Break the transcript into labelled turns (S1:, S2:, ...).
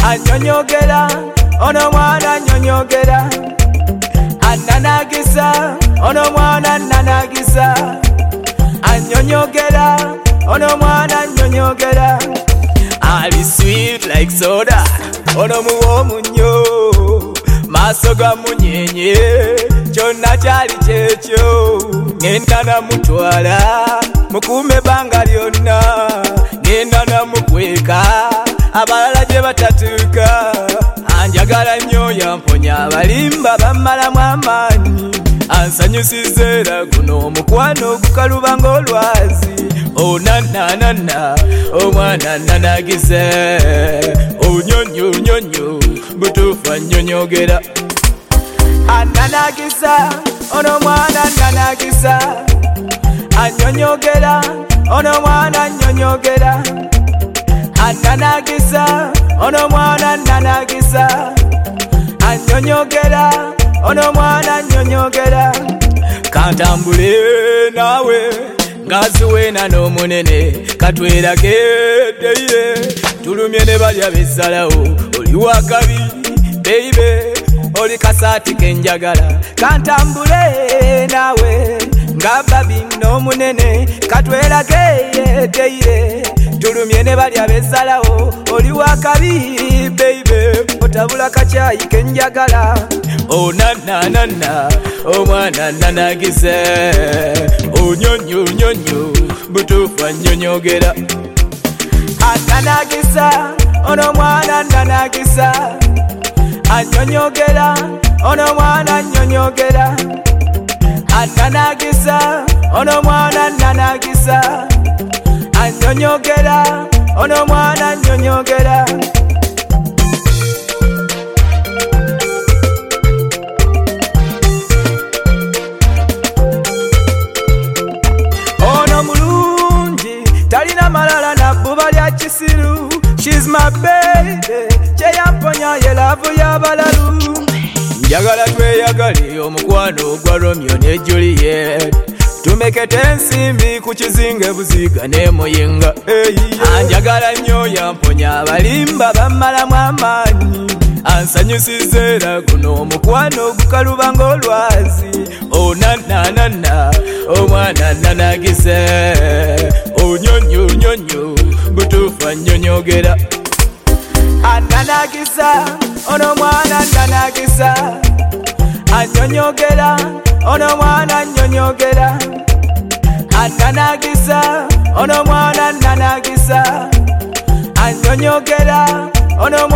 S1: anyonyogera ono mwana anyonyogera ananagisa ono mwana ananagisa anyonyogera ono mwana anyonyogera ali sweet like soda ono muwomu nnyo maaso ga munyenye kyonna kyali kyekyo ngenda namutwala mukuume banga lyonna ngenda namukweka abalala gye batatuuka anjagala nnyo yamponya abalimba bammalamu amaanyi ansanyusiza era guno omukwano ogukaluba ng'olwazi onananana omwana nanagize onyonyo nyonyo butuufu annyonyogera ananagisa ono mwana ananagisa anyonyogera ono mwana anyonyogera ananagisa ono mwana ananagisa anyonyogera ono mwana anyonyogera kantambule nawe ngaziwena n'omunene katwerage deire tulumye ne balya besalawo oli wakabi beibe oli kasaati kenjagala kantambule nawe nga babi n'omunene katwerage deire tulumye ne balya besalawo oli wakabi beibe otabula kacyayi kenjagala onananana omwana nanagize onyonyo nyonyo butuufu annyonyogera ananagisa ono mwana ananagisa anyonyogera ono mwana anyonyogera ananagisa ono mwana ananagisa anyonyogera ono mwana anyonyogera ono mulungi talina malala na bbuba lya kisiru she's my baby kyeyamponya ye laavu y'abalalu njagala tweyagale omukwano ogwa Romeo ne Juliet tumekete ensimbi ku kizinga buziga n'emuyinga anjagala nnyo yamponya abalimba bammalamu amaanyi ansanyusiza era guno omukwano ogukaluba ng'olwazi onananana omwana nanagise onyonyo nyonyo butuufu annyonyogera ananagisa ono mwana ananagisa anyonyogera ono mwana anyonyogera ananagisa ono mwana ananagisa anyonyogera ono